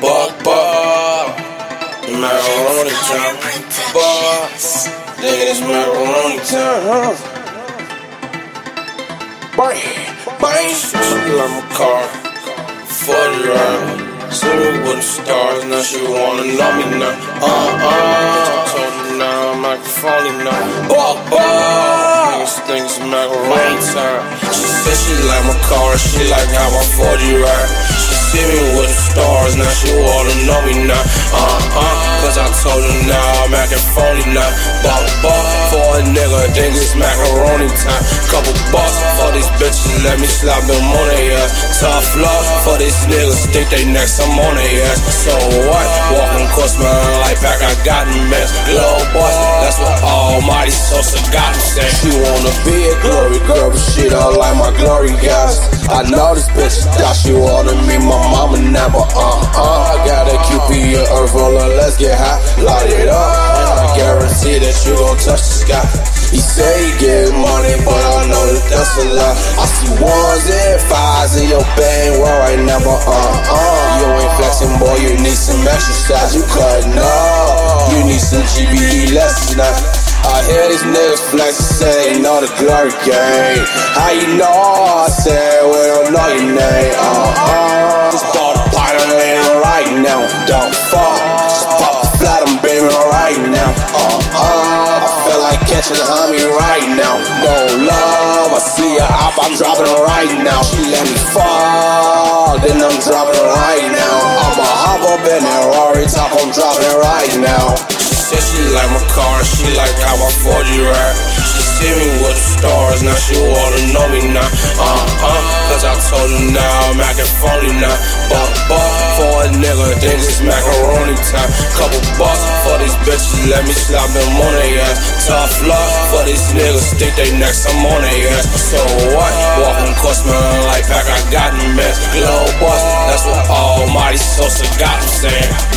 Macaroni time. Nigga, it's macaroni time. Bang. She like my car. 40 ride. See me with the stars. Now she wanna know me now. I told her now I'm microphone now. Niggas think it's macaroni time. She said she like my car. She like how my 40 ride. She see me with the stars. Now she wanna know me now. Cause I told her now I'm acting phony now. For a nigga, think it's macaroni time. Couple bucks for these bitches, let me slap them on their ass. Tough love for these niggas, think they next, I'm on their ass. So what? Walking course, man, like pack, I got them mess. Glow boys, that's what Almighty Sosa got me saying. She wanna be a glory girl, but she don't like my glory guys. I know this bitch thought she wanna meet my mama now, but I got a QP in earth roller, let's get high, light it up, and I guarantee that you gon' touch the sky. He say he get money, but I know that that's a lie. I see ones and fives in your bang world right now, but you ain't flexing, boy, you need some exercise. You cutting up, you need some GBE lessons now. I hear these niggas flexing, say they know the glory game. How you know? I said we don't know your name. Just bought a pint of lean right now. Don't fall. Just pop a flat, I'm beaming right now. I feel like catching a homie right now. No love, I see her up, I'm dropping her right now. She let me fall, then I'm dropping her right now. I'ma hop up in that Rory top, I'm dropping it right now. She like my car, she like how I 40 ride. She see me with the stars, now she wanna know me now. Cause I told her now I'm acting phony now. For a nigga, think it's macaroni time. Couple bucks for these bitches, let me slap them on their ass. Tough love for these niggas, think they next, I'm on their ass. So what? Walking course, man, like pack, I got them mess. Glow boys, that's what Almighty Sosa got me saying.